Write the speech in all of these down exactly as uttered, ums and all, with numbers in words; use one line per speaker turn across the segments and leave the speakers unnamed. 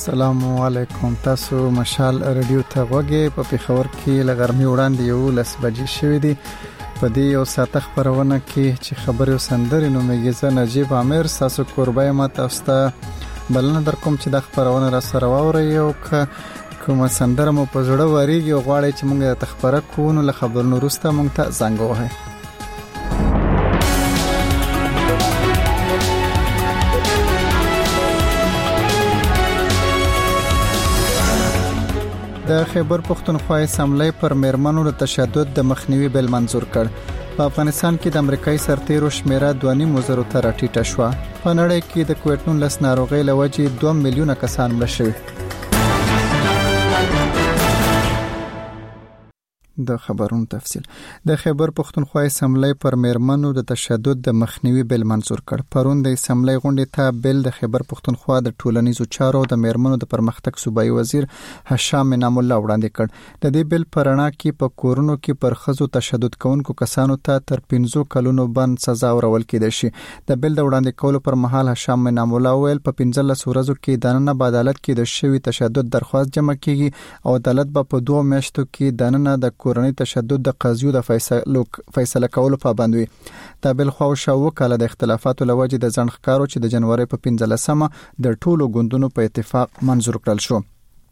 السلام علیکم. تاسو مشال رادیو ته غوږی په پیښور کې لغرمي وړاندې یو لس بجې شوې دي. په دې یو ساعت خبرونه کې چې خبرې وسندري نو مګیزه نجیب عامر تاسو قربای ما تاسو ته بلنه در کوم چې د خبرونه را سره واوري او کوم سندره مو په زړه وریږي او غواړي چې موږ ته خبره کوو نو له خبرونو وروسته موږ ته زنګ ووهئ. د خیبر پختونخوا اسمبلی پر میرمنو د تشدد د مخنیوي بل منظور کړ. په افغانستان کې د امریکایي سرتیرو شمیره دوه نیم زره ته راټیټه شوه. په نړۍ کې د کووډ نولس ناروغۍ له وجې دوه میلیونه کسان مړه شوي. د خبرونو تفصیل. د خیبر پختونخوا اسمبلی پر میرمنو د تشدد د مخنیوي بل منظور کړ. پرون د اسمبلی غونډې ته بل د خیبر پختونخوا د ټولنیزو چارو د میرمنو د پرمختګ صوبایي وزیر هشام انعام الله وړاندې کړ. د دې بل پرانا کې په کورونو کې پر ښځو تشدد کوونکو کسانو ته تر پنځه کلونو بند سزا ورکول کېدای شي. د بل د وړاندې کولو پر مهال هشام انعام الله ویل په پنځلس ورځو کې دننه په عدالت کې د شوی تشدد درخواست جمع کیږي او عدالت به په دوه میاشتو کې دننه د کورنۍ تشدد د قضیو د فیصلو فیصله کولو پابند وي. د بل خو شاو کله د اختلافاتو لوجې د ځنډ ښکارو چې د جنوري په پنځلسمه د ټولو ګوندونو په اتفاق منظور کړل شو.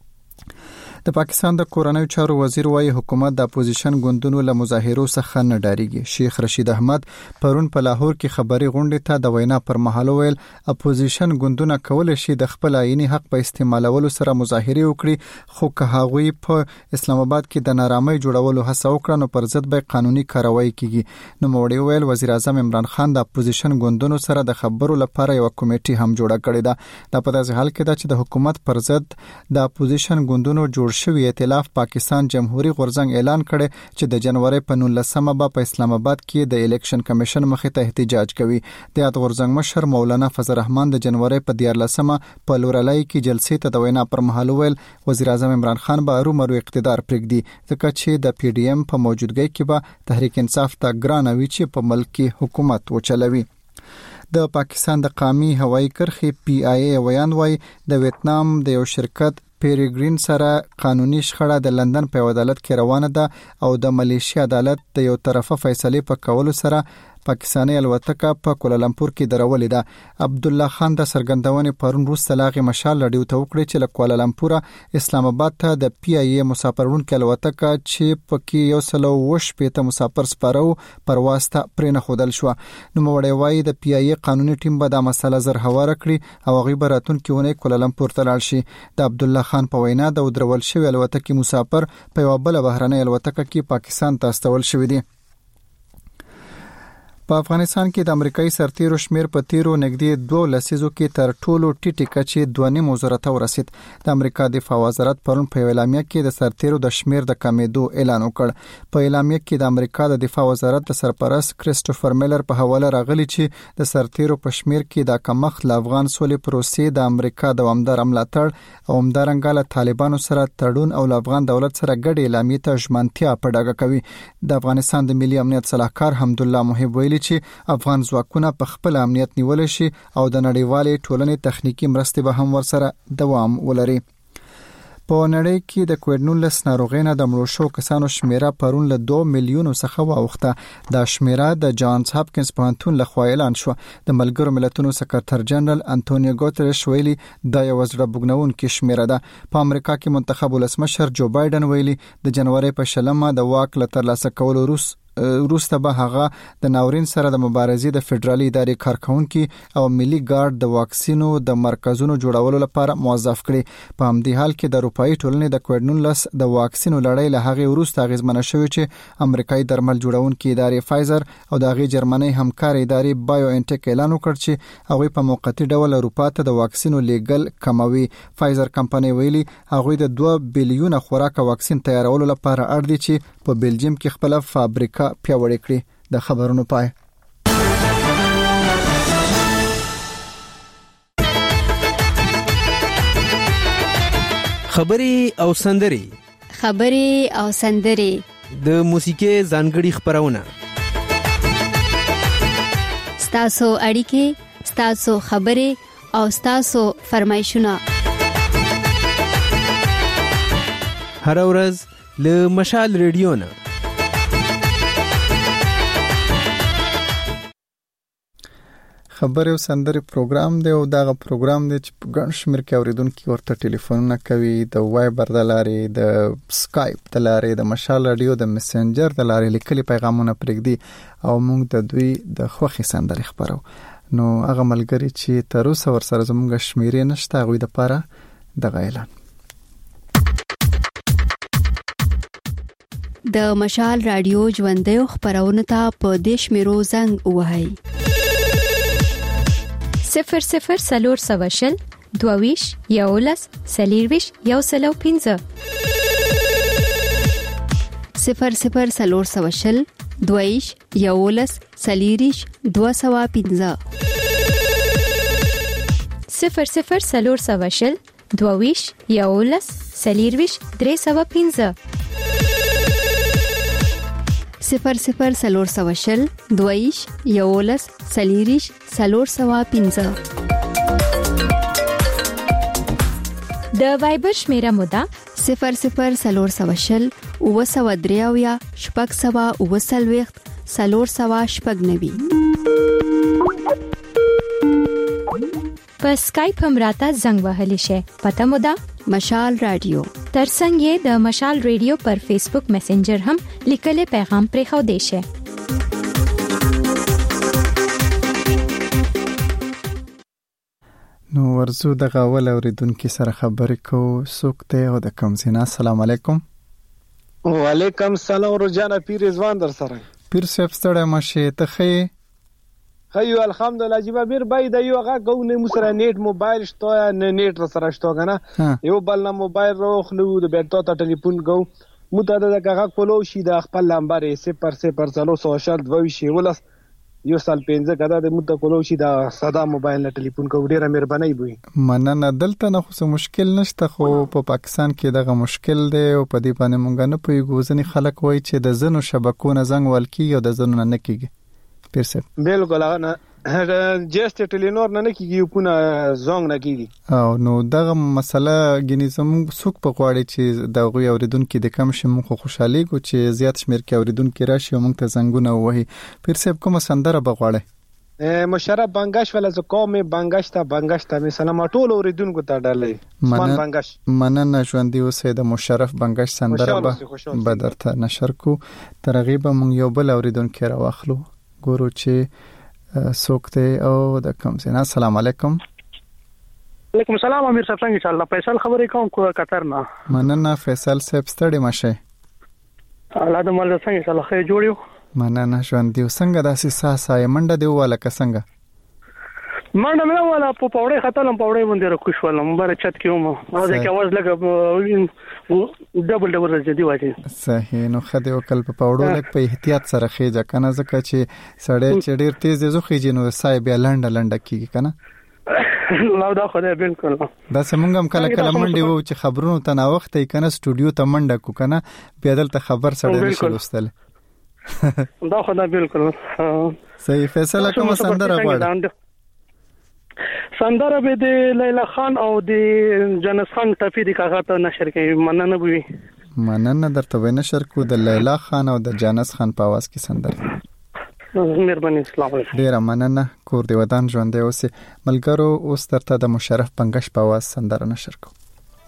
د پاکستان د کورنیو چارو وزیر وايي حکومت د اپوزیشن ګوندونو له مظاهرو څخه نه ډاریږي. شیخ رشید احمد پرون په لاهور کې خبري غونډې ته د وینا پر مهال ویل اپوزیشن ګوندونه کولای شي د خپل عیني حق په استعمالولو سره مظاهره وکړي، خو که هغوی په اسلام آباد کې د نارامۍ جوړولو هڅه وکړي نو پر ضد به قانوني کاروایی کیږي. نو موړي ویل وزیر اعظم عمران خان د اپوزیشن ګوندونو سره د خبرو لپاره یو کمیټه هم جوړه کړې ده. دا په داسې حال کې ده چې د حکومت پر ضد د اپوزیشن ګوندونو جوړ شوی ائتلاف پاکستان جمهوریت غورځنګ اعلان کړي چې د جنوري په نولسمه به په اسلام آباد کې د الیکشن کمیشن مخې ته احتجاج کوي. د یاد غورځنګ مشر مولانا فضل الرحمن د جنوري په دیارلسمه په لورلای کې جلسې ته د وینا پر مهال ویل وزیر اعظم عمران خان به ارومرو اقتدار پرېږدي ځکه چې د پی ډی ایم په موجودګۍ کې به تحریک انصاف ته ګرانه وي چې په ملک کې حکومت وچلوي. د پاکستان د قومي هوایي کرښې پی آی ای ویان وای د ویتنام د یو شرکت پیریګرین سره قانوني شخړه د لندن په عدالت کې روانه ده او د ملیشیا عدالت د یو طرفه فیصله په کولو سره پاکستاني الوتکه په کوالالمپور کې درولې ده. عبد الله خان د سرګندونې پرون وروسته لاغي مشال لډیو ته وکړي چې له کوالالمپور اسلام آباد ته د پی آی ای مسافرونکو الوتکه چې پکې یو سلو وش پېته مسافر سپارو پرواز ته پرې نه خودل شو. نو موړی وایي د پی آی ای قانوني ټیم به دا مسله زر هواره کړي او غي براتون کې ونه کوالالمپور ته لاړ شي. د عبد الله خان په وینا د درول شوی الوتکه مسافر په یو بل بهرنۍ الوتکه کې پاکستان ته استول شوی دی. په افغانستان کې د امریکایي سرتیرو شمیر په تیرو نږدې دوه لسیزو کې تر ټولو ټیټه کچې دوه نیم زره ته ورسید. د امریکا دفاع وزارت پرون په اعلامیه کې د سرتیرو د شمیر د کمیدو اعلان وکړ. په اعلامیه کې د امریکا د دفاع وزارت د سرپرست کریسټوفر میلر په حواله راغلی چې د سرتیرو په شمیر کې د کمښت له افغان سولې پروسې د امریکا دوامدار ملاتړ او همدارنګه له طالبانو سره تړون او له افغان دولت سره ګډ اعلامیه ته ژمنتیا په ډاګه کوي. د افغانستان د ملي امنیت صلاحکار حمدالله محب ویلي چې افغان ځواکونه په خپل امنیت نیول شي او د نړیوالې ټولنې تخنیکی مرستې به هم ورسره دوام ولري. په نړۍ کې د کووډ نولس ناروغۍ نه د مړو شو کسانو شمیره پرون له دوه میلیونو څخه واوښته. دا شمیره د جانز هاپکینز پوهنتون لخوا اعلان شو. د ملګرو ملتونو سکرټر جنرال انټونیو ګوتریش ویلي دا یو زړه بوږنونکې شمیره ده. په امریکا کې منتخب ولسمشر جو بایدن ویلي د جنوري په شلمه د واک له ترلاسه کولو وروسته وروسته به هغه د ناورین سره د مبارزې د فدرالي ادارې کارکونکو او ملي ګارد د واکسینو د مرکزونو جوړولو لپاره موظف کړي. په همدې حال کې د اروپאי ټولنې د کووډ نولس د واکسینو لړۍ له هغه وروسته اغیزمنه شوې چې امریکایي درمل جوړونکو ادارې فایزر او د هغه جرمني همکار ادارې بایو انټیک اعلان وکړ چې هغه په موقتی ډول اروپا ته د واکسینو لیګل کموي. فایزر کمپنۍ ویلي هغه د دوه بلیونه خوراک واکسین تیارولو لپاره اړ دي چې په بلجیم کې خپل فابریکه پیاوړې کړي. د خبرونو پای.
خبري او سندري
خبري او سندري
د موسیقي ځانګړي خبرونه
ستاسو اړیکې ستاسو خبري او ستاسو فرمایشونه
هر ورځ له مشال ریډیو نه.
خبرې او سندرې پروګرام دی او دغه پروګرام دی چې په ګڼ شمېر کې اوریدونکي ورته ټلیفونونه کوي، د وایبر د لارې، د سکایپ د لارې، د مشال رادیو د میسنجر د لارې لیکلي پیغامونه پرېږدي او موږ د دوی د خوښې سندرې خبرو. نو هغه ملګري چې تر اوسه ورسره زموږ شمیرې نشته هغوی دپاره دغه اعلان.
د مشال رادیو ژوندیو خپرونو ته په دې شمیرو زنګ ووهئ:
صفر صفر سلور سوشل دوویش یولس سلیرویش یو سلو پینزه
صفر صفر سلور سوشل دوویش یولس سلیریش دو سوا پینزه
صفر صفر سلور سوشل دوویش یولس سلیرویش درې سوا پینزه
صفر صفر سلور سوشل دویش یولس سلیریش سلور سوا پینزه.
د وایبر شمیره مودا
صفر صفر سلور سوشل او سوا دریاویا شپږ سوا او سلويخت سلور سوا شپږ نوي.
په سکایپ هم راته زنګ وهلی شي. پته مودا
مشال رادیو.
ترڅنګ یې د مشال رادیو پر فیسبوک میسنجر هم لیکلي پیغام پرې خو دی شي.
نو ورزو د غاول اوریدونکو سره خبرې کوو. څوک ته او د کوم ځای؟ السلام علیکم.
وعلیکم السلام. رجانا پیر رضوان در سره.
پیر صاحب ستړی مشه ته خې؟
خیو الحمدلله. جیبا بیر بای د یو هغه کو نه مسره نیټ موبایل شته نه نیټ را سره شته کنه یو بل نه موبایل روخ نو د بیرته ته ټلیفون کو متعدد هغه کولو شي د خپل نمبر صفر صفر سلو سوشل دویش ولس یو سال پنځه کدا د مت کولو شي د ساده موبایل نه ټلیفون کو. ډیره مهرباني بوي.
مننه. دلته نه خو مشکل نشته خو په پاکستان کې دغه مشکل دی او په دې باندې مونږ نه پوهیږو. ځنې خلک وایي چې د زنو شبکو نه زنګ ولکي او د زنو نه کیږي. پیر صاحب
بالکل هغه نه جست ټلینور نه کیږي په نه زنګ نه کیږي
او نو دغه مسله غني زموږ څوک په غواړي چې د غوي اوریدونکو د کم شمو خو خوشحالي کو چې زیات شمیر کې اوریدونکو راشي او موږ ته زنګونه وهي. پیر صاحب کوم سندره بغواړي؟
مشرف بنگش ولا ز قوم بنگش ته بنگش ته مثلا ټول اوریدونکو ته ډالې عثمان بنگش.
مننه ژوندۍ اوسه. د مشرف بنگش سندره به بدرته نشر کو. ترغیب موږ یو بل اوریدونکو راوخلو ګورو چې سوکته او د کوم ځای. السلام علیکم.
وعلیکم السلام. امیر صاحب څنګه انشاءالله فیصل خبرې کوم کو قطر نه.
مننه فیصل صاحب ستړي مشه.
الله دې مل څنګه انشاءالله خیر جوړیو.
مننه ژوندۍ څنګه داسې ساسه منډه دی واله څنګه
منډه مې والا په پوره خطرم پوره باندې راکوش ولم بار چت کېوم او دا کې आवाज لګ ډبل ډبل راځي واجی.
صحیح. نو خدای وکړ په پوره لګ په احتیاط سره خېجه کنه ځکه چې سړی چې ډیر تیز دی زو خېجي نو سای بیا لنډه لنډه کیږي کنه.
لا دا خدای بالکل.
دا څنګه هم کله کله منډه وو چې خبرونو ته نا وخت یې کنه سټوډیو ته منډه کو کنه بیا دلته خبر سره نشي لوستل.
دا خدای بالکل.
صحیح. فیصله کوم سندره غواړي؟
سندره به د لیلا خان او د جنس خان ټپی د کاغه ته نشر کوي. مننه بوي.
مننه درته وینه نشر کو د لیلا خان او د جنس خان په आवाज کې سندره.
مهرباني. السلام علیکم.
ډیر مننه. کور دی ودان ژوندې اوسه. ملګرو اوس درته د مشرف بنگش په आवाज سندره نشر کو.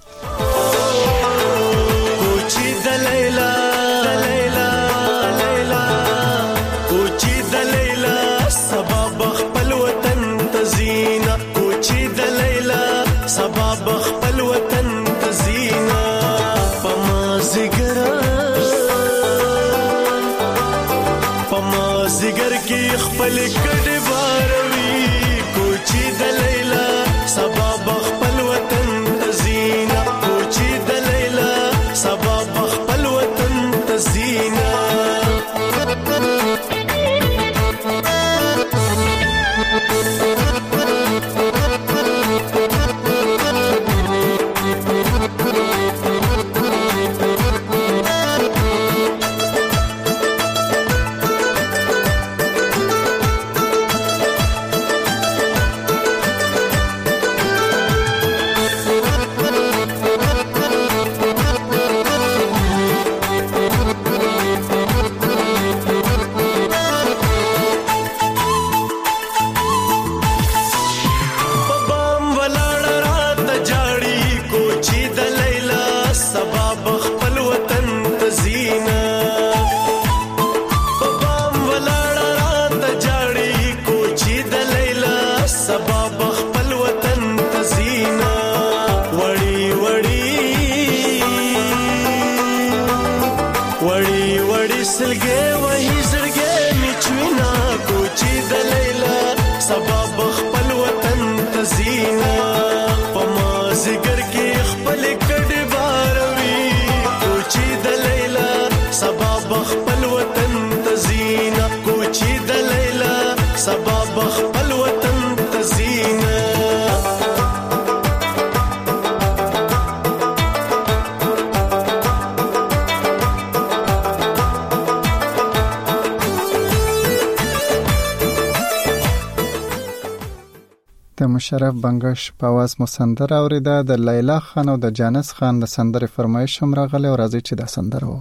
کوچی د لیلا لیلا لیلا کوچی د لیلا سبب خپل وطن تزینا کوچی د لیلا سبب خپل وطن تزینا پما زګر پما زګر کې خپل کډه باروي کوچی د لیلا سبب خپل وطن تزینا کوچی د لیلا سبب خپل وطن تزینا سلګې وهي زړګې میچوینا کوچی د لیلا سبا بخپل وطن تزینا پما زګر کې خپل کډ باروي کوچی د لیلا سبا بخپل وطن تزینا کوچی د لیلا سبا بخپل وطن تزینا
د مشرف بنگش په आवाज مو سندره اوریده د لیلا خان او د جانس خان د سندرې فرمایش هم راغلی او راځي چې دا سندره و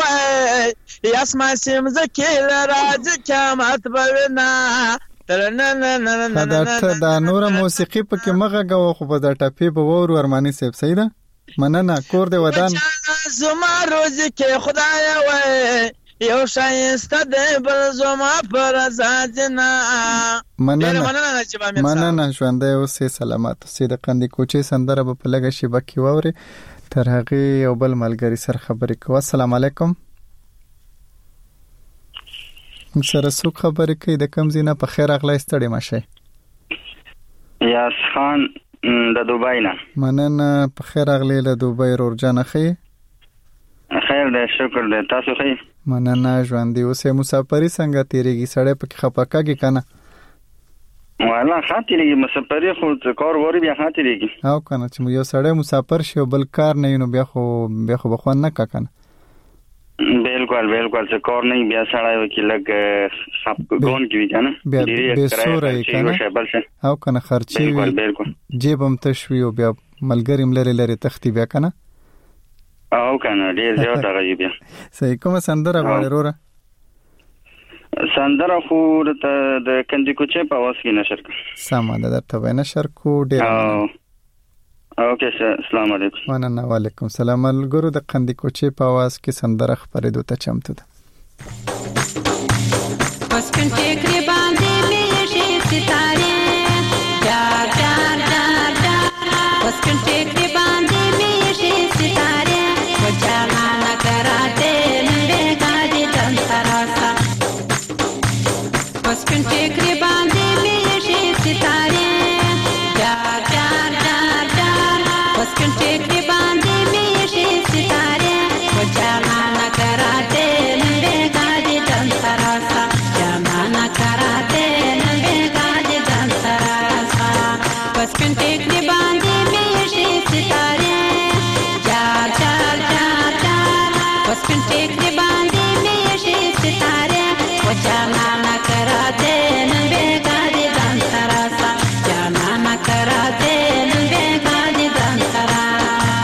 وای اسمان سیم زکیل راج قیامت بوینا
دا دا نور موسیقي پکې مغه غو خو په دا ټپی په ور ورمانی سیب سیدا مننه کور دې ودان
زما روز کې خدای وای یو شایسته دې بل زما پر ازادنا
مننه مننه ژوندې اوسې سلامات اوسې د قندي کوچي سندره په لګه شي بکی ووري تر هغه یو بل ملګری سره خبرې کوه. السلام علیکم. سره څوک خبرې کوي د کم زینه په خیر اغلی ستړي مشه
یاس خان د دوبای نه.
مننه په خیر اغلی له دوبای رورجان خي
خیر دې شکر دې تاسو خي
مننه ژوندې اوسې مسافری څنګه تیریږي سړی پکې خپکاږي کنه
والا خاطرېږي مسافری خو کار وری بیا خاطرېږي
او کنه چې یو سړی مسافر شي بل کار نه نو بیا خو بیا خو بخون نه کنه
بالکل بالکل څه کار نه بیا سړی وکي لګ خپ ګون کوي کنه
ډېر سورې کنه او کنه خرچي
بالکل بالکل
جيب هم تشوي او بیا ملګریم لري لري تختی بیا کنه
او کنه ډېر زیات راځي بیا
صحیح کوم سندره غواړي وروره
سندره خو د کندي کوچه په واس کې نشر کړ
سم ده درته وای نشر کو ډېر
اوکے سر السلام علیکم.
مننه وعلیکم السلام. الګورو د قندي کوچه په आवाज کې سندره خبرې دوته چمتو ده.
بس کنټه کړي باندې مې شي ستاره جار جار جار جار بس کنټه کړي باندې مې شي ستاره و جانا کراته نړۍ غاډي تن سراسا بس کنټه کړي باندې مې شي ستاره جار جار جار جار بس کنټه کړي باندې مې شي ستاره و جانا کراته نړۍ غاډي تن سراسا جانا کراته نړۍ غاډي تن سراسا بس کنټه کړي باندې مې شي ستاره جار جار جار جار بس کنټه کړي باندې مې شي ستاره و جانا کراته نړۍ غاډي تن سراسا جانا کراته نړۍ غاډي تن سراسا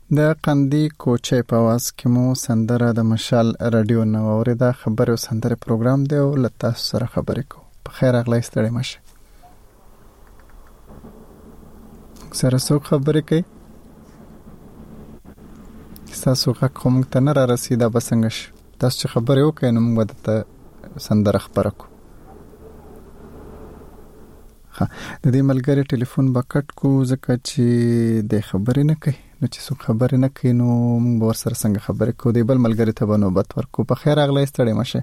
د قندي کوچې په واس کې مو سندره د مشال رادیو نو اوریدا خبرو سندره پروګرام دی او لته سره خبرې کو په خیر اغلی ستړي مشه سره څو خبرې کوي تاسو کوم ته نه را رسیدا بسنګش تاسو خبرې وکړئ نو موږ ته سندره خبره کو ها د دې ملګری ټلیفون بکټ کو ځکه چې د خبرې نه کوي نو چې څو خبرې نه کوي نو موږ ور سره څنګه خبرې کو دی بل ملګری ته نوبت ورکو په خیر اغلی ستړي مشه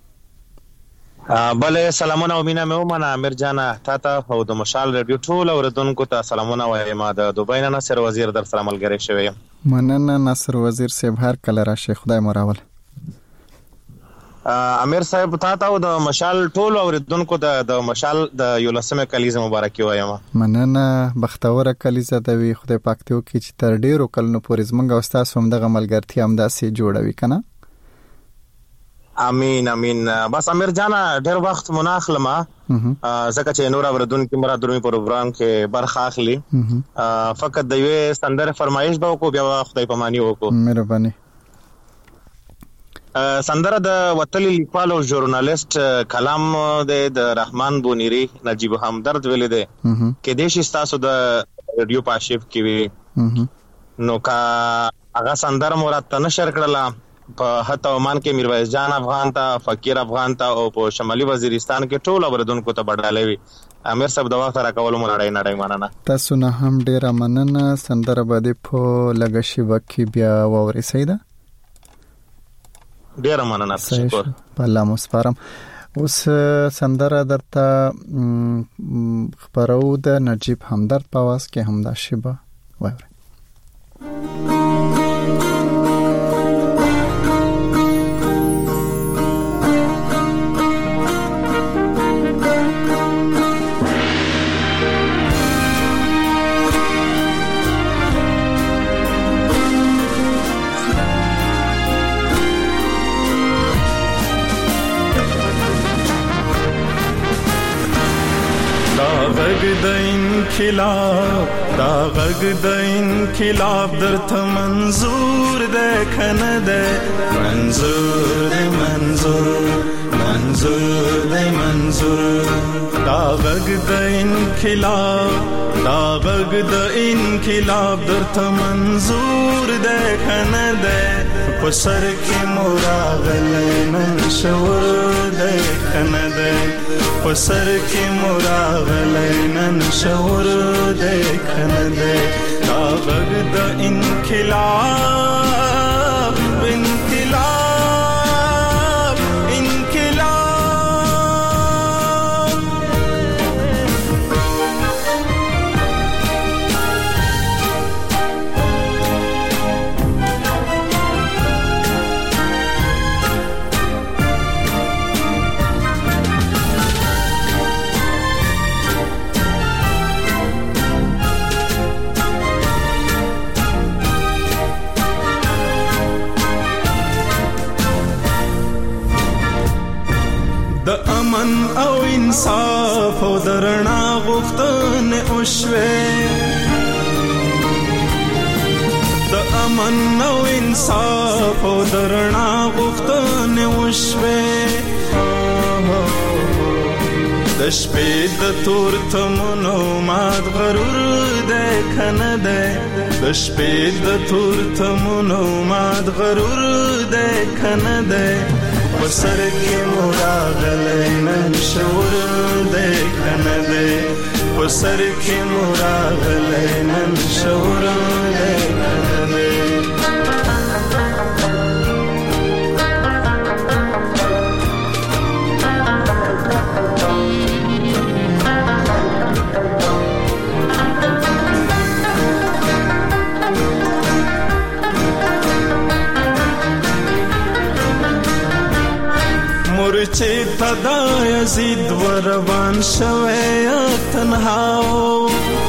بله سلامونه او مینا مې ومنه امیر جانه تا ته او د مشال رادیو ټول اوریدونکو ته سلامونه وایم د دوبۍ نه ناصر وزیر در سره ملګری شوی یم
مننه ناصر وزیر صاحب هر کله راشي خدای مو راول
امیر صاحب تا ته د مشال ټول اوریدونکو د د مشال د یولسمه کلیزه مبارکي وایم
مننه بختوره کلیزه د وی خدای پاک ته وکړي چې تر ډیرو کلونو پورې زمونږ او تاسو هم دغه ملګرتیا هم داسې جوړوي کنه
امين امين بس امیر جانا ډېر وخت مناخلمه زکه چې نور اوردونکو مرا درومي پروګرام کې برخه اخلي فقط د یو سندره فرمایش به کو بیا خدای پمانی وکړو
مهرباني
سندره د وتلی لیکوال او ژورنالیست کلام د رحمان بونیری نجیب همدرد ویل دي کې دیش تاسو د رادیو پاشیف کې وی نو کا هغه سندره مراد نشر کړله په هته عمان کې میرویس جان افغان ته فقیر افغان ته او په شمالي وزیرستان کې ټول اوردونکو ته بدلې وي امیر صاحب د وخت را کول مو نړۍ نړۍ مننه
تاسو نه هم ډیر مننه سندره باندې په لګشي وکي بیا ووري سیدا
ډیر مننه شکر
الله مو سپارم اوس سندره درته خبرو د نجیب همدرد په واس کې همدا شیبه ووري
غږ د انقلاب دا غږ د انقلاب درته منظور ده کنه ده منظور ده منظور منظور ده منظور دا غږ د انقلاب دا غږ د انقلاب درته منظور ده کنه ده په سر کې مراغله نن شور ده کنه ده په سر کې مراغله نن شور ده کنه ده دا غږ د انقلاب انقلاب انقلاب د امن او انصاف او درنا غوښتنه وشوه د امن او انصاف او درنا غوښتنه وشوه د شپې د تور تمنو مات غرور ده کنه ده د شپې د تور تمنو مات غرور ده کنه ده وسر کې مراغله نن شور ده کنه ده وسر کې مراغله نن شور ده کنه ده چې تدا یزید وروان شوه تنهاو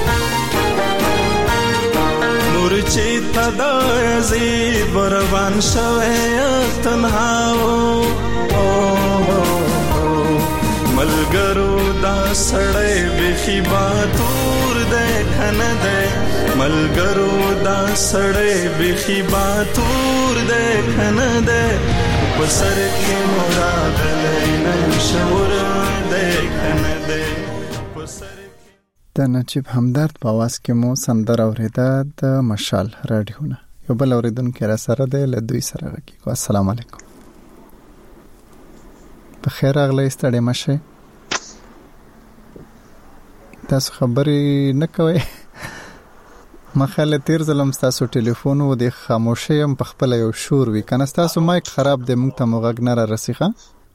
نور چې تدا یزید وروان شوه تنهاو ملګرو دا سړی بخي باتور ده کنه ده ملګرو دا سړی بخي باتور دی کنه دی په سر کې مراغلی نن شور دی کنه دی په سر
د نجیب همدرد په आवाज کې مو سندره اوریده د مشال رادیونه. یو بل اوریدونکو را سره دی له دوی سره غږیږو. السلام علیکم. په خیر راغلی ستړي مشه. تاسو خبرې نه کوئ. مخاله تیر ظلم تاسو ټلیفون و د خاموشي هم په خپل یو شور وی کنه تاسو مایک خراب دی موږ ته موغ نه را رسیخه.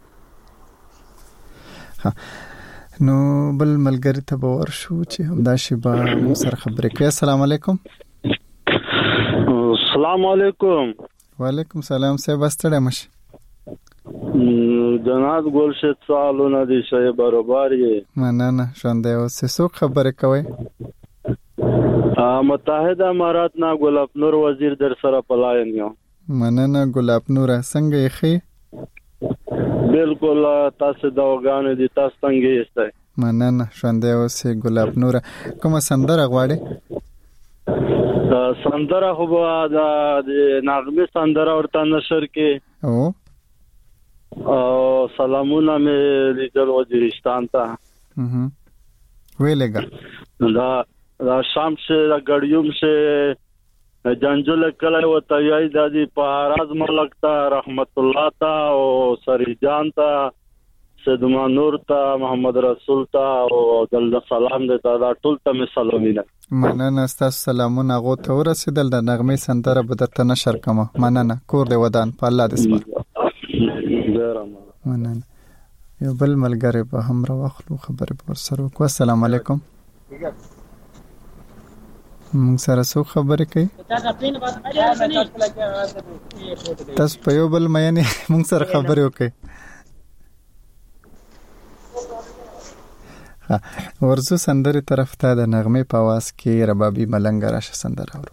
ها نو بل ملګری ته باور شو چې همدا شی با مو سره خبرې کوي. السلام علیکم.
السلام علیکم.
وعلیکم السلام. سه بستړې مشه.
جناب ګلشت سوالونه دي شی برابر یې.
مننه شونده اوس څه خبرې کوي؟
متحده امارات نا ګلاب نور وزیر در سره پلاین یو.
مننه ګلاب نور څنګه یې خې؟
بالکل تاسو دا وګانې دي تاسو څنګه یې ستای؟
مننه شونده اوس ګلاب نور کومه سندره غواړي؟
سندره خو دا د نغمه سندره ورته نشر کې
او
او سلامونه مې لیدل وزیرستان ته.
اها ویلګه
دا دا شام سے دا گڑیوم سے جنجل کله وته یای د پاراز ملک ته رحمت الله ته او سری جان ته سیدما نور ته محمد رسول ته او دل سلام دې دا ټول ته سلامونه.
مننه تاسو سلامونه غو ته ورسېدل. د نغمه سندره به درته نشر کوم. مننه کور دې ودان په الله دې سپار. مننه. یو بل ملګری په هم را واخلو خبرې پر سره کو. السلام علیکم. مونږ سره څو خبرې کوي؟ تاسو په یو بل مې نه مونږ سره خبرې وکړي. ها ورزو سندره طرف ته د نغمه په आवाज کې ربابي ملنګ راشه سندره اورو.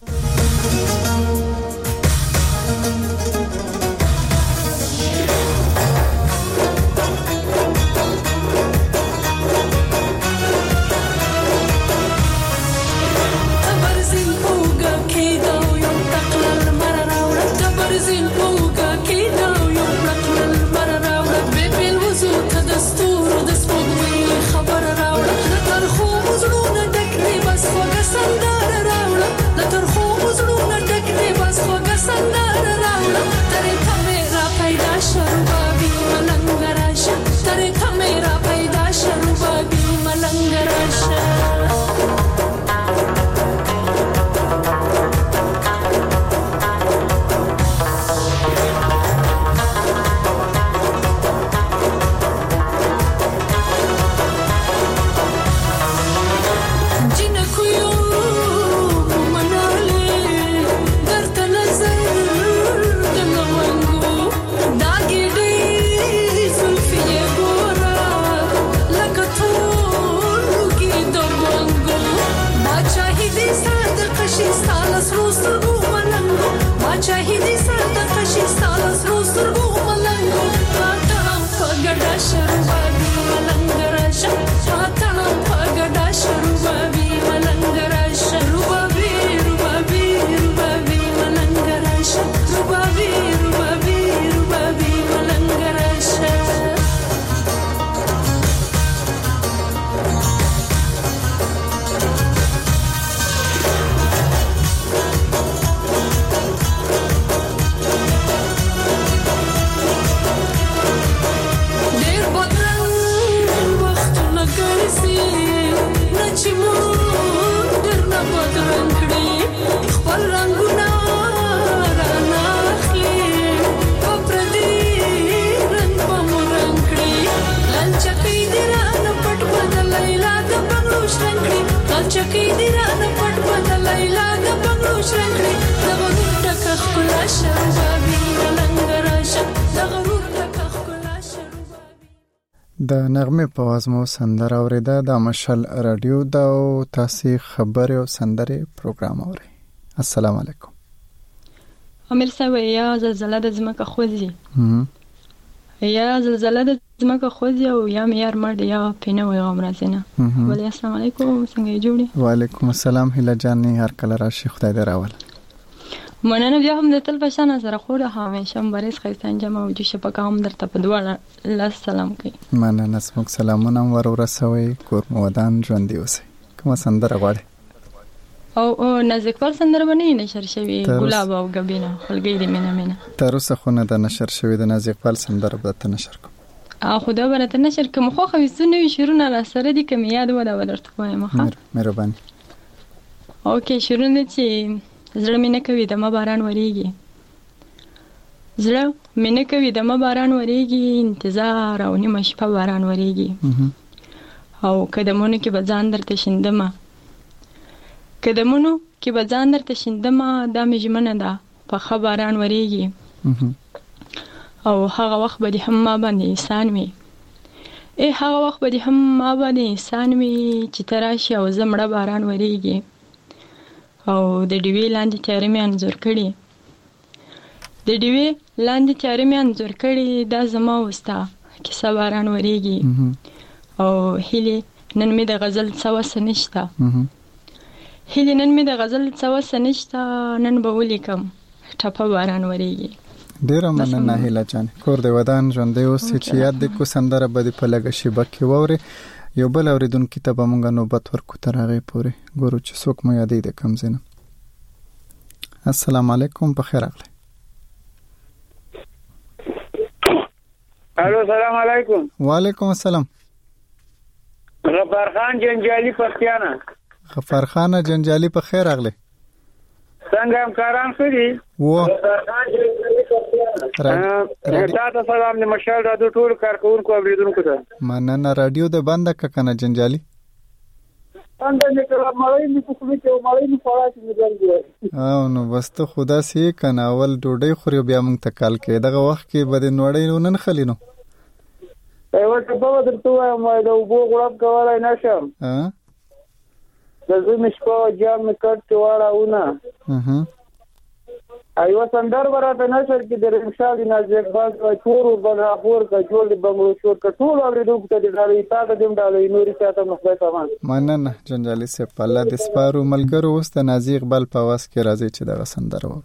د نغمه په आवाज مو سندره اوریده. د مشال رادیو دا او تاسو خبرې او سندره پروګرام اوري. السلام علیکم.
عامل سوي یا زلزلہ د ځمکه خوځي یا زلزله د ځمکه خوځي او یا معیار مړ دی یا پینه وي غم راځي نه. ولې السلام علیکم څنګه جوړی؟
وعلیکم السلام هله جان هر کله راشي خدای دې راول.
مننه بیا هم د تل په شان سره خو د همیشه مبارز خیستان جمع او جو شپکه هم درته په دواړه لاس سلام کوي.
مننه سمک سلامونه ور ورسوي کور مودان ژوند دی اوسه. کوم سندره غواړي؟
او او نازک پر سندره باندې نشر شوی ګلاب او غبینه خلګی دې مینه مینه.
تر اوسه خو نه د نشر شوی د نازک پر سندره به ته نشر کوم.
ا خدا برته نشر کوم خو خو سنوي شیرونه را سره دي کوم یاد و دا ودرته وایم ها.
مهرباني.
اوکې شیرونه چې زړه مینه کوي د ما باران وریږي. زړه مینه کوي د ما باران وریږي انتظار او نیمه شپه باران وریږي. او قدمونو کې بځان درته شیندمه قدمونو کې بځان درته شیندمه دا مې ژمنه ده په خبران وریږي. او هغه وخت به هم ما باندې انسان وي ای هغه وخت به هم ما باندې انسان وي چې تراشي او زمړه باران وریږي. او د ډیوی لاندې تیارې مې انځور کړي د ډیوی لاندې تیارې مې انځور کړي دا زما وستا کیسه باران وریږي. او هیله نن مې د غزل څه وسه نشته هیله نن مې د غزل څه وسه نشته نن به ولیکم ټپه باران وریږي.
ډیره مننه هیله جان کور د ودان ژوند دی اوس چې یاد د کو سندره بده په لګه شي بکې ووري یو بل اوریدونکو ته به مونږ نوبت ورکو تر هغه پورې ګورو چې څوک مو یادې د کم زنه. السلام علیکم په خیر راغلی.
الو السلام علیکم.
وعلیکم السلام.
غفار خان جنجالی پښتیانا.
غفار خان جنجالی په خیر راغلی.
څنګه همکاران خوري؟
و
تاسو سلام د مشال رادیو ټول کارکونکو اوریدونکو ته.
مننه رادیو د بنده ک کنه جنجالی.
څنګه نه کړه مړی می په کومه کې مړی می فارا چې مګرځي.
او نو وسته خدا سي کنه اول ډوډۍ خوري بیا موږ ته کال کې دغه وخت کې بده نوړې نن خلینو.
ایو ته په ودرته وایم دا وګو غړپ کولای نشم.
ها
د زمې شپه جام می کټ واړاونه.
اها
ایو سندر ورته نشر کې د رمشال نازک باز او چور بنا خور کا جوړ د بنگلو شور کا ټول اوریدونکو ته د ډالۍ تا د دیم ډالۍ نوري چاته مخبه تمام.
مننه جنجالی سه په الله د سپارو ملګرو اوس د نازیق بل په واس کې راځي چې دغه سندر وو.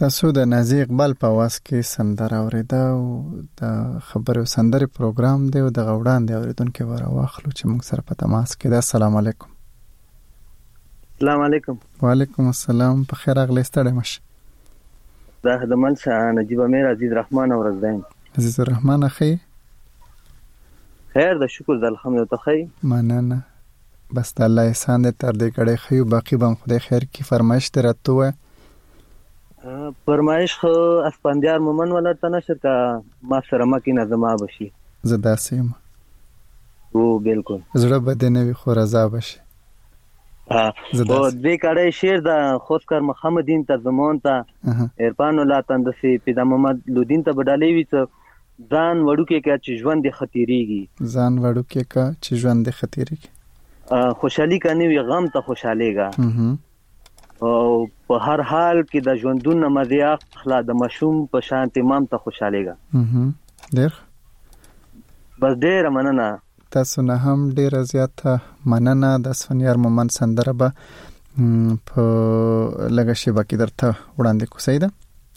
تاسو د نازي اقبال په واس کې سندره اوریدا او د خبرو سندري پروګرام دی او د غوډان دی اوریدونکو ورا واخلو چې موږ سره په تماس کې ده. السلام علیکم.
السلام علیکم.
وعلیکم السلام. په خیر اغلی ستړی مشه.
دا د منشا نجیب امیر عزیز رحمان او رزدین.
عزیز الرحمن اخی
خیر د شکر د الحمدلله خی
مننه. بس د الله احسان دې تر دې کړي خو باقی بم خدای خیر کی فرمایش درته و.
فرمایش خو اسپندیار مومن ولا تنشر کا ما سره مکی نظم بشي
زدا سیم
او بالکل
زړه بدنه وی خو رضا بشي.
ها او دې کړه شعر د خوشکر محمدین ته زمون ته ارفان الله تندسي پیدا محمد لودین ته بدالې وی ته ځان وړو کې کا چې ژوند د خطرېږي
ځان وړو کې کا چې ژوند د خطرېږي
خوشحالي کني وی غم ته خوشالېګا او په هر حال کې د ژوندون مزه اخلا د مشوم په شان امام ته خوشالېګا.
ډېر
بس ډېر مننه.
تاسو نه هم ډېر زیات مننه. د سفنیار مومن سندره به په لږه شیبه کې درته وړاندې کوسئ ده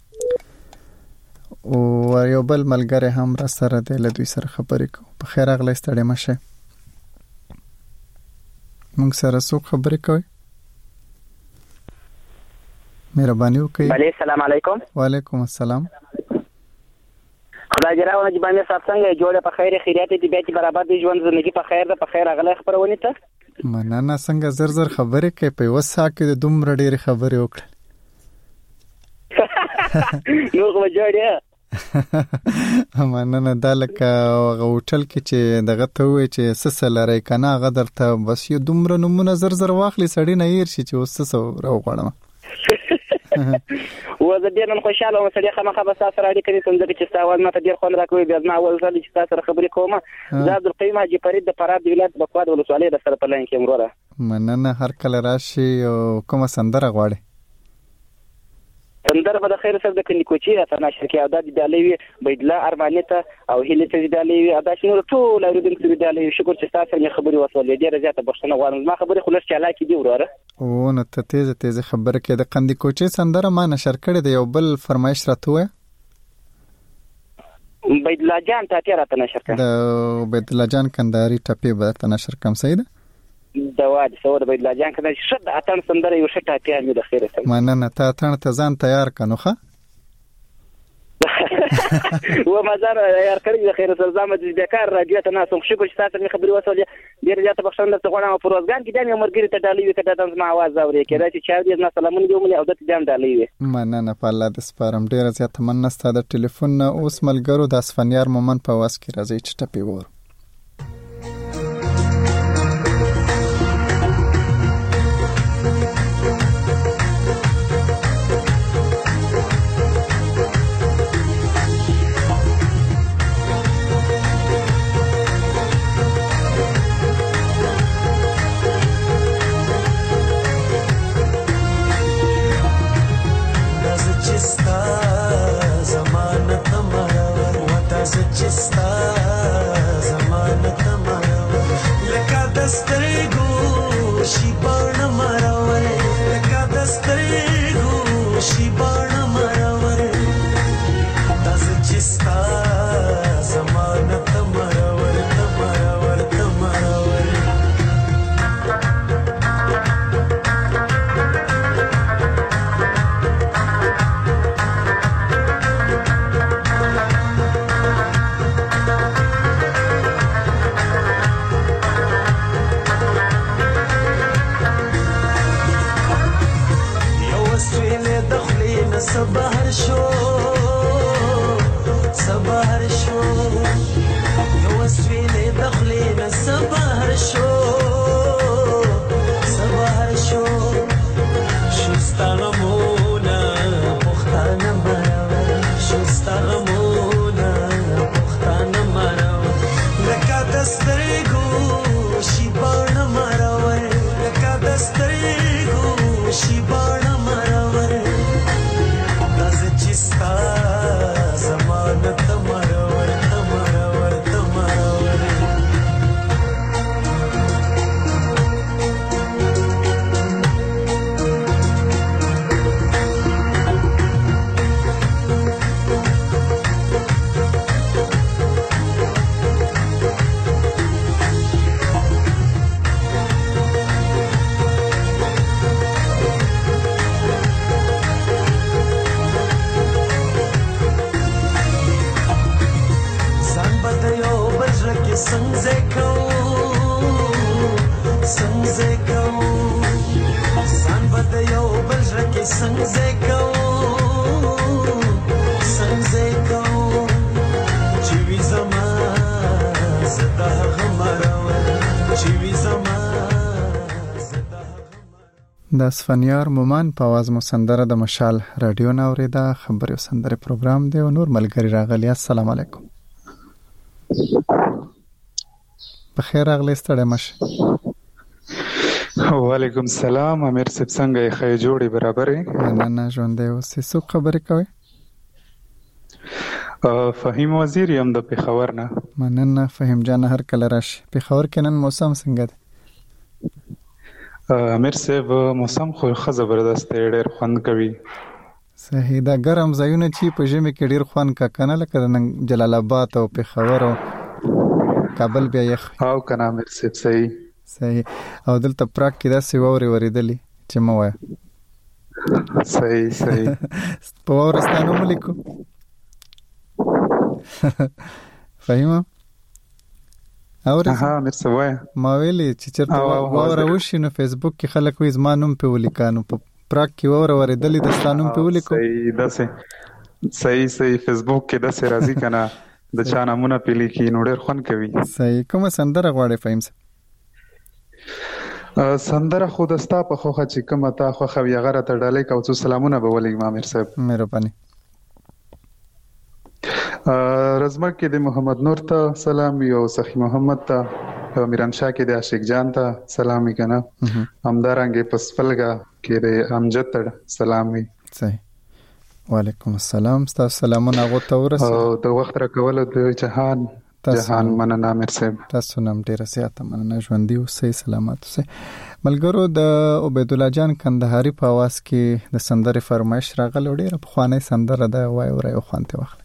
او یو بل ملګری هم را سره دی له دوی سره خبرې کوو. په خیر اغلی ستړی مشه. موږ سره څوک خبرې کوي؟ مهرباني وکړئ.
بله السلام علیکم.
وعلیکم السلام.
خدای جره ونه جبانه صاحب څنګه جوړه په خیر خیرات دي بیت برابر دي ژوند زندگی په خیر ده په خیر اغله خبرونه ته
مننه. څنګه زر زر خبرې کوي په وسه کې د دومره ډېری خبرې وکړه
نو خو جوړه
مننه. دا لکه غوټل کې چې دغه ته وې چې سسه لري کنه هغه درته بس یو دومره نمونه زر زر واخلي سړی نه هیر شي چې اوس څه راوغواړم.
و زه ډېر نن خوشاله وم سړی خامخا به ستا سره اړیکه نیسم ځکه چې ستا اواز ماته ډېر خوند راکوي. بیا زما اول ځل چې ستا سره خبرې کوم زه عبدالقیوم حاجي فرید د فراه د ولایت بکواه د ولسوالۍ در سره په لاین کې یم وروره.
مننه. هر کله راشي او کومه سندره غواړې؟
سندره به د خیر سره د کنیکوچي راته نشر کې او دا د ډالۍ وي بیدله ارماني ته او هیلې ته د ډالۍ وي او داسې نور ټول اورېدونکو ته د ډالۍ وي. شکر چې ستا سره مې خبرې وشولې. ډېره زیاته بښنه غواړم. زما خبرې خو لږ چالاکې دي وروره.
او نو ته تیزه تیزه خبره کې د قندیکوچي سندره ما نشر کړې د یو بل فرمایش راته وایه.
بیدله جان ټاپې راته نشر کړه.
د بیدله جان کندهاري ټاپې به درته نشر کړم. صحیح ده؟
د وادي سوه د بیدله جان کندهاري ښه د اتڼ سندره یو ښه ټاپې مې د خیره سره.
مننه. ته اتڼ ته ځان تیار که نو ښه
و مزار یار کړی د خیر سره زما د بیکار راډیو ته ناسم. شکر چې تاسو مې خبرې وسولې. ډېر زیاته بښنه درته غواړم. په روزګان کې دا مې مرګري ته ډالۍ وي کده د زما आवाज اوري کېدا چې چا دې زما سلامونه دی ومني او د دې ډالۍ وي.
مننه. په الله د سپارم. ډېر زیاته مننه. ستاسو د ټلیفون نه اوس ملګرو د اسفنیار مومن په واس کې راځي چې ټپي وور.
She کوو ځان به د یو بل زړه کې څنګه ځای کوو څنګه ځای کوو چې وي زما زه د هغه مرور چې وي زما
د اسفنیار مومان په आवाज مو سندره د مشال رادیو نه اوریده. خبري او سندره پروګرام دی او نور ملګری راغلی. السلام علیکم. بخیر راغلی ستړی مشه.
وعلیکم السلام. امیر صاحب څنګه یې؟ ښه جوړې برابرې؟
نه نه ژوندی اوسې. څوک خبرې کوي؟
فهیم وزیر یم د پېښور نه.
مننه فهیم جان، هر کله راشي. پېښور کې نن موسم څنګه دی؟
امیر صاحب موسم خو ښه زبردست دی، ډېر خوند کوي.
صحیح. دا ګرم ځایونه چې په ژمي کې ډېر خوند کا کنه، لکه نن جلال آباد او پېښور او کابل بیا یخ
او کنه. امیر صاحب صحیح
صحیح. او دلته پراګ کې داسې واورې ورېدلې چې مه وایه.
صحیح صحیح.
په واورستان ولیکو فهیمه اورې؟
ها امیر صاحب وایه.
ما ویلې چې چېرته واوره وشي نو فیسبوک کې خلک وایي زما نوم پې ولیکه، نو په پراګ کې واوره ورېدلې د ستا نوم پې ولیکو.
صحیح داسې صحیح صحیح. فیسبوک کې داسې راځي که نه د چا نامونه پې لیکي نو ډېر خوند کوي.
صحیح. کومه سندره غواړې فهیم صاحب؟
سندره خو د ستا په خوښه چې کومه تا خوښه وي هغه راته ډالۍ که او څو سلامونه به ولېږم امیر صاحب.
مهرباني.
رزمک کې د محمد نور ته سلام وي او سخي محمد ته، میرانشاه کې د عاشق جان ته سلام وي که نه، همدارنګې په سپلګه کې د امجد ته سلام وي.
صحیح. وعلیکم السلام. ستاسو سلامونه هغو ته ورسېږي.
او د وخت راکولو د جهان جهان مننه امیر صاحب.
تاسو نم ډیره زیاته مننه. ژوندي اوسئ، سلامت اوسئ. ملګرو، د عبید الله جان کندهاري په आवाज کې د سندرې فرمایش راغلی، ډیره پخوانۍ سندره ده. وای ورای او خوانته واخلئ.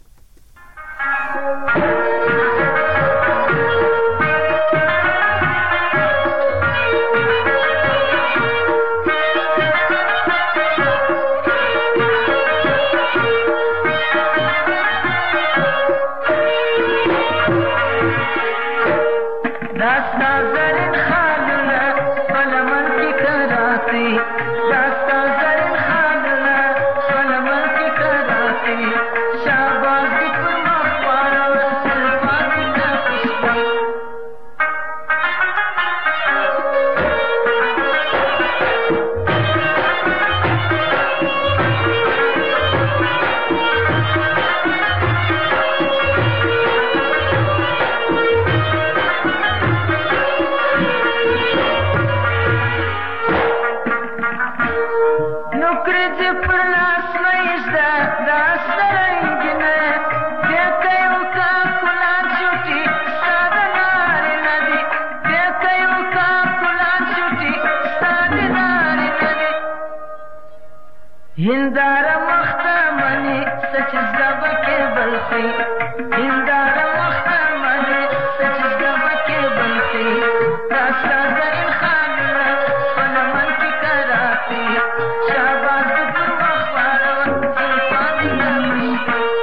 هنداره مختمنی سچ زبکه بلخی هنداره مختمنی سچ زبکه بلخی داستا زرین خانه فنمن کی کراتی شاباز پر مخوارو زلفانی نمشتی.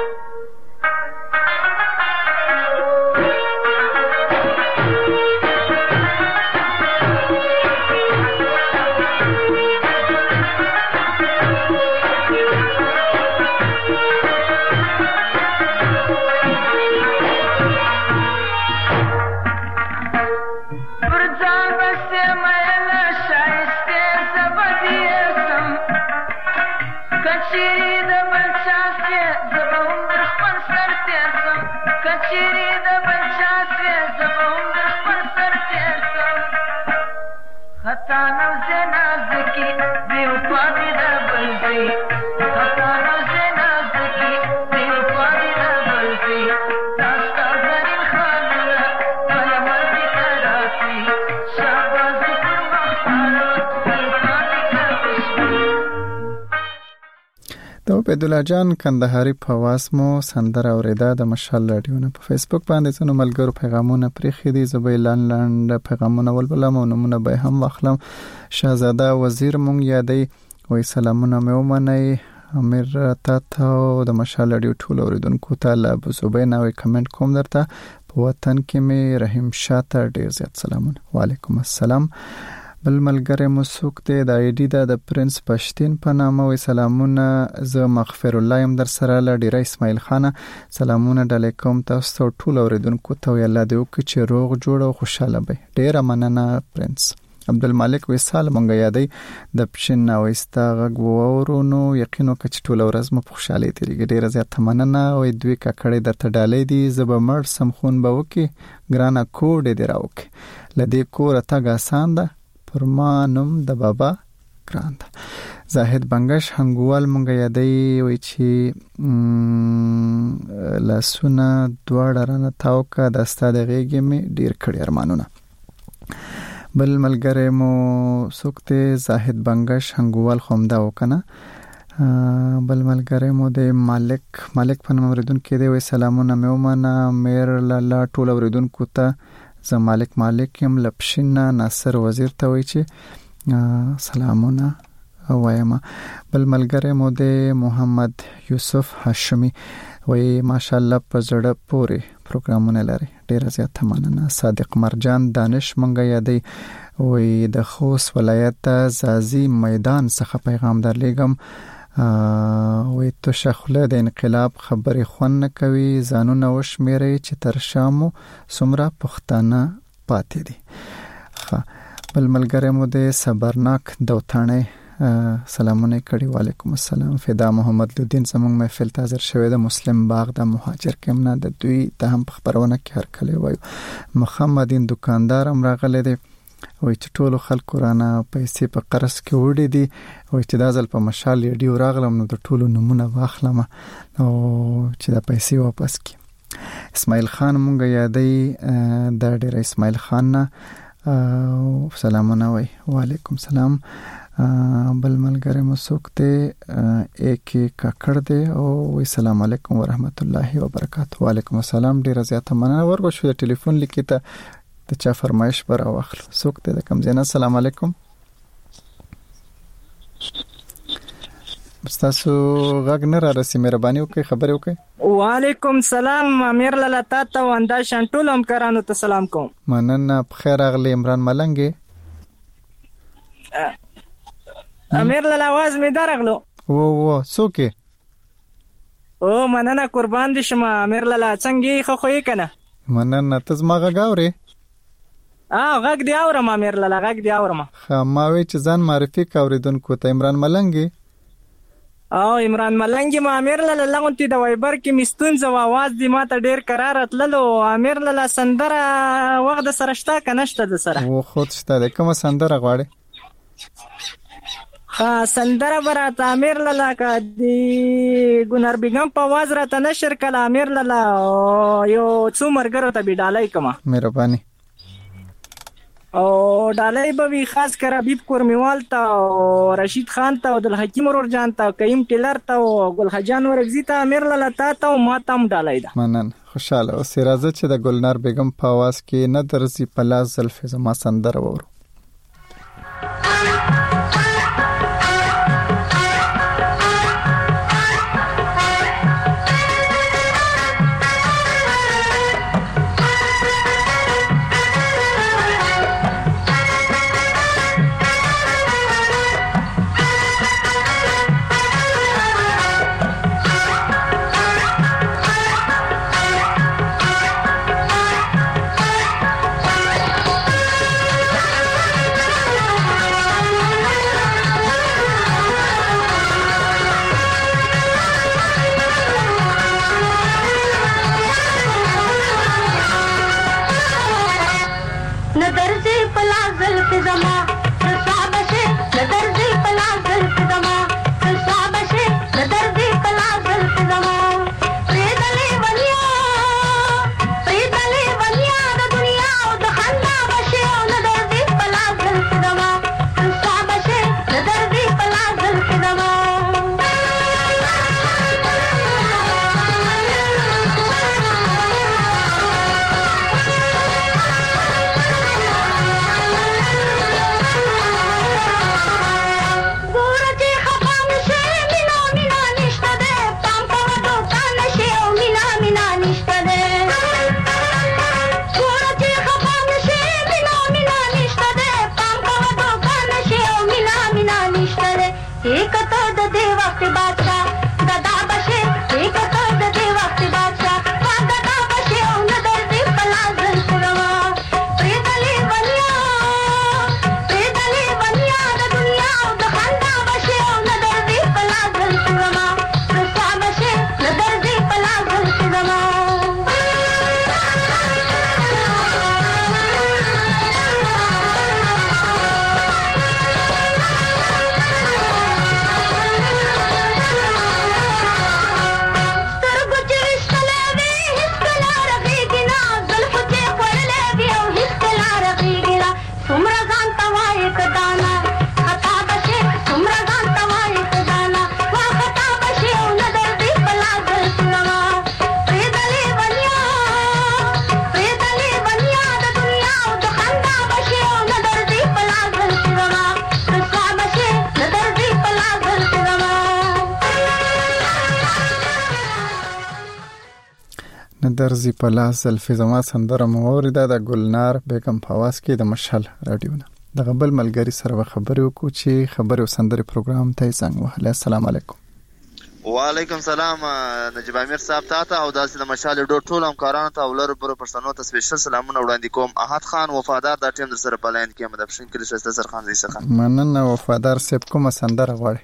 عبید الله جان کندهاري په आवाज مو سندره اوریده د مشال رادیو نه. په فیسبوک باندې څنو ملګرو پیغامونه پرېښي دي. زه به لاند لاند پیغامونه ولولم او نمونه به هم واخلم. شهزاده وزیر مونږ یادې وای سلامونه مې ومنئ. امیر تاته د مشال رادیو ټول اوریدونکو ته له ابوزبې نوې کمنټ کوم درته. په وطن کې مې رحیم شاه ته ډیر زیات سلامونه. وعلیکم السلام. بل ملګری مو څوک دی د آی ډي د پرنس پښتين په نامه وي سلامونه زه مغفر الله يم در سره ل ډیره اسماعیل خان سلامونه ډالې کوم تاسو ټول اوریدونکو ته الله دې وکړي چې روغ جوړ او خوشاله وي ډیره مننه پرنس عبدالمالک وصال مونږ یادې د پښین نوستا غږ وورونو یقینو کچ ټول ورځ مو خوشاله تیریږي ډیره زیات مننه او دوی ککړې درته ډالې دي زب مړ سمخون به وکي ګرانه کوډ دې راوکي لدې کور ته غاسان ده پرمانم د بابا ګران ده زاهد بنگش هنګوال مونږ یادې وای چې لاسونه دواړه رانه تاوکه د استاد غېږې می ډیر کړي ارمانونه بل ملګری مو سوکته زاهد بنگش هنګوال خومدا وکنه بل ملګری مو د مالک مالک په نوم اوریدون کې دی وای سلامونه مې ومنه مېر لاله ټول اوریدونکو ته زه مالک مالک يم لپشنا ناصر وزیر ته وای چې سلامونه وایم بل ملګری مو د محمد یوسف هاشمی وای ماشاءالله په زړه پوري پروګرامونه لري ډیر زیات مننه صادق مرجان دانش مونږه یادې وای د خوست ولایت زازی میدان څخه پیغام درلېګم وای تو شخله د انقلاب خبري خون کوي ځانونه وشمیري چې تر شامو سمره پښتانه پاتې دي بل ملګری مو د صبرناک دوتانه سلامونه کړي وعلیکم السلام فدا محمد لودین زموږ محفل ته حاضر شوی د مسلم باغ د مهاجر کمنه د دوی ته هم خبرونه کې هر کله وایو محمدین دکاندار هم راغله دي وای چې ټول خلکو رانه پیسې په قرض کې وړي دي وای چې دا ځل په مشال ډیو راغلم نو د ټولو نمونه واخلم او چې دا پیسې واپس کړي اسماعیل خان مونږ یادې د ډیر اسماعیل خان نه سلامونه وای وعلیکم السلام بل ملګری مو سوکته ایک ککړ دی او وای السلام علیکم ورحمت الله وبرکاته وعلیکم السلام ډیر زیات مننه ورغو شو ټلیفون لیکته د چا فرمایش پر واخلو څوک ته د کم زینا السلام علیکم تاسو غږ نه را رسي مهرباني وکړئ خبرې وکړئ
وعلیکم السلام امیر لاله تاسو وندا شانټول هم کرانو ته سلام کوم
مننه بخیر اغلی عمران ملنګي
امیر لاله आवाज می درغلو
و و څوک
او مننه قربان دي شم امیر لاله څنګه خو خو یې کنه
مننه ته زما غاوري
اه غږ دی اورم امیر لاله غږ دی اورم
خماوي چې ځان معرفي کوریدونکو ته عمران ملنګي
او عمران ملنګي ما امیر لاله لغونتي د وایبر کې مستون زو आवाज دی ماته ډیر قرار اتللو امیر لاله سندره وخت سره شته کنهشته د سره
و خود شته کوم سندره غواړي
ها سندره برات امیر لاله کا دی ګنر بیگم په आवाज راته نشر کله امیر لاله یو څو مرګرو ته بيډالای کما
مهرباني
او ډالۍ به وی خاص کر حبیب کورمیوال ته او رشید خان ته او عبد الحکیم ورور جان ته کریم ټیلر ته او ګل خجان ورغزی ته امیر لاله تا ته او ما تم ډالۍ ده
منن خوشاله او سرازه چې د ګلنار بیگم په आवाज کې نه درځي په لاس زلفې زما سندره وورو
एक तो द दे वक्त बादशाह गदा बशे एक तो द दे वक्त बादशाह वा गदा बशे ओ नदर दी पलाजल सुरवा प्रेदली बनिया प्रेदली बनिया द दुनिया द खंदा बशे ओ नदर दी पलाजल सुरवा रसा बशे नदर दी पलाजल सुरवा
درځي په لاس زلفې زما سندره مو واورېده د ګلنار بیګم په اواز کې د مشعل راډیو نه دغه بل ملګري سره خبرې وکړو چې خبرې او سندرې پروګرام ته یې زنګ وهلی. السلام علیکم.
وعلیکم سلام نجیب امیر صاحب ته ته او داسې د مشعل ډور ټول همکارانو ته او لرو برو پښتنو ته سپیشل سلامونه وړاندې کوم. احد خان وفادار دا ټیم در سره په لاین کې مدب شین کلی شسته سرخان زی څخه
مننه وفادار صاحب کومه سندره غواړي؟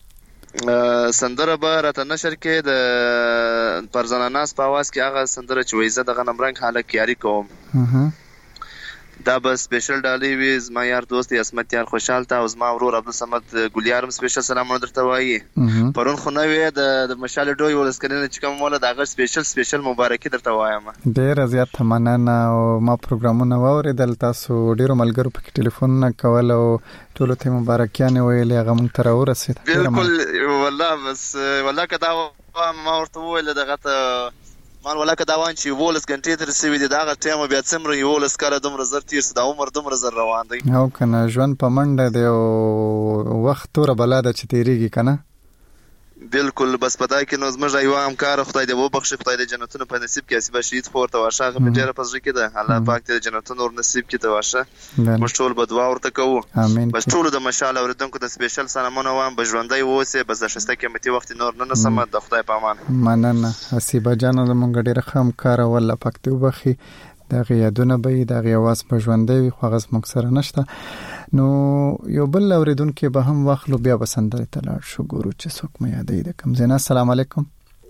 سندره به راته نشر کې د پرزنه ناس په आवाज کې هغه سندره چې وایي زه د غنم رنگ حاله کیاری کوم دا به سپیشل ډالۍ وي زما یار دوست اسمت یار خوشحال ته او زما ورور عبدالصمد ګلیارم سپیشل سلامونه درته وایي. پرون خو نه وې د مشال ډوی ولسکرینه چې کوم مولا دغه سپیشل سپیشل مبارکي درته وایم.
ډېر زیات مننه او ما پروګرامونه واوریدل تاسو ډیرو ملګرو په ټلیفونونه کول او ټولو ته مبارکیانه ویلې هغه مونږ ته راورسېد.
بالکل والله بس والله کدا ما ورته ویل دغه ته مان ولکه دا وان چې ولس غنټې تر سوي دي دا غ ټیم بیا څمره ولس کړه دومره زر تیر دا عمر دومره زر روان دی
او کنه ژوند په منډه دی او وخت تور بلاده چې تیریږي کنه.
بالکل بس پدای کې نو زموږ ایو همکار خدای دې وبخښي خدای دې جنتونو په نصیب کې اسبه شهید پورته واشه غو ډیره پزړه کې ده الله پاک دې جنتونو ور نصیب کې ته واشه موږ ټول به دعا ورته کوو. بس ټول د مشال اوریدونکو د سپیشل سلامونه وام به ژوندۍ ووسه بس د شسته قیمتي وخت نور نه نسم د خدای په امان.
مننه حسیبه جان زمونږ ډیره خام کار والله پاک دې وبخي دغه یادونه به دغه आवाज په ژوندۍ وي خو غز مکسره نشته. نو یو بل اوریدونکو به هم واخلو بیا به سندره ته لاړ شو ګورو چې څوک مې یادې د کم زینا. السلام علیکم.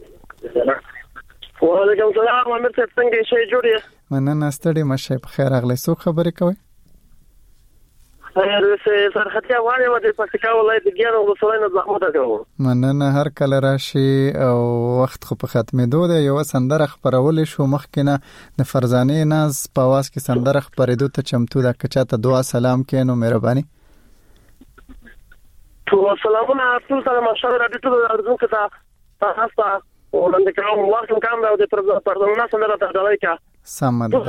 وعلیکم السلام امیر صاحب څنګه شې جوړې؟
مننه ستړي مشه په خیر اغلی څوک خبرې کوي؟
خیر سه سرحدي وایي و د پکتیکا ولایت د ګیرو ولسوالۍ نه زحمت کوم.
مننه هر کله راشي او وخت خو په ختمېدو دی یو سندره خبرول شو مخکنه د فرزانه ناز په आवाज کې سندره خبرېدو ته چمتو د کچاته دعا سلام کینو مهرباني.
تو سلامونه ټول سره ماشاءالله راډیو ته ارزو کته تاسو ولند کوم وخت کوم د پرځونه سندره ته ډالۍ کا
سمده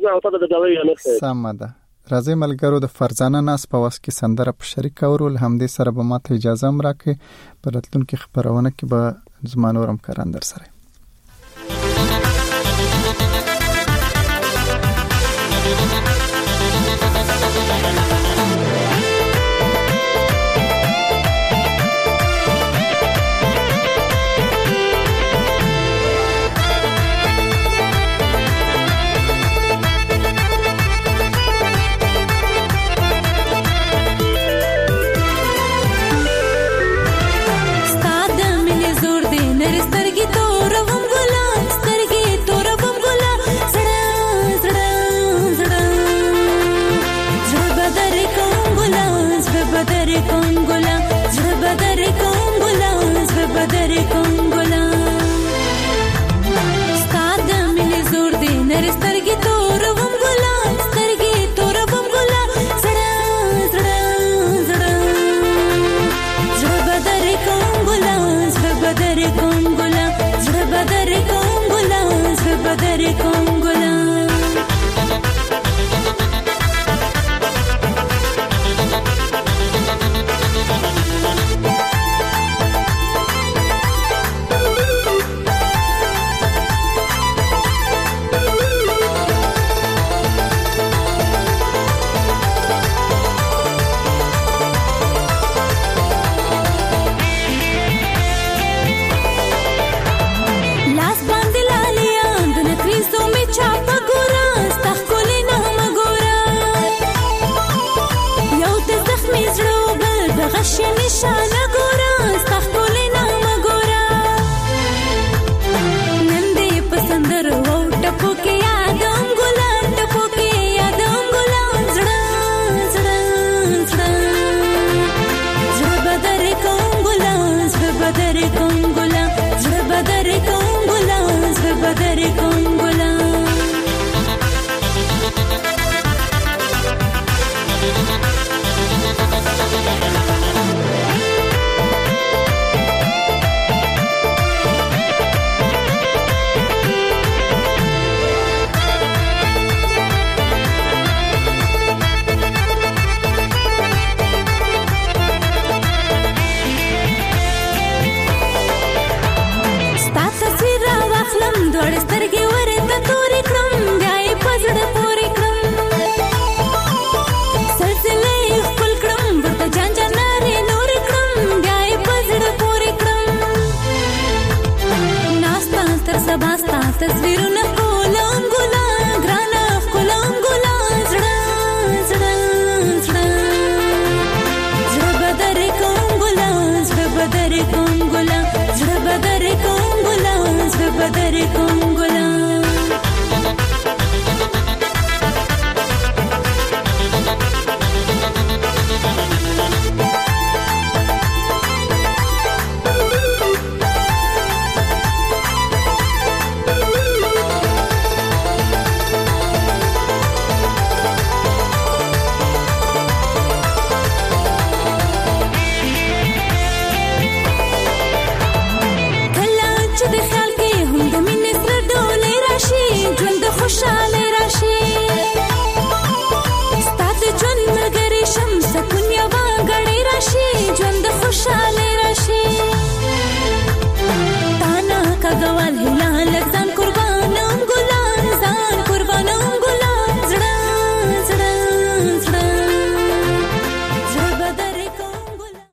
سمده راځي ملګرو د فرزانه ناس په واس کې سندره په شریک اورول همدې سره به ماته اجازه مراکې په راتلونکي خبرونه کې به زمانورم کاران در سره
راشي نشانه ګورا ستخول نام ګورا نن دې پسندر وو ټپو کې یادم ګلا ټپو کې یادم ګلا زړه زړه زړه زړه بدر کوم ګلا زړه بدر کوم ګلا زړه بدر کوم ګلا زړه بدر کوم ګلا دوړ سترګې ورته تورې کړم بیا یې په زړه پورې کړم سلسلې خپل کړم ورته جان جان نارې نورې کړم بیا یې په زړه پورې کړم ناستا تر سبا ستا تصویرونه ښکلم ګلا ګرانه ښکلم ګلا زړه زړه زړه زړه به درې کوم ګلا زړه به درې کوم ګلا زړه به درې کوم ګلا زړه به درې کوم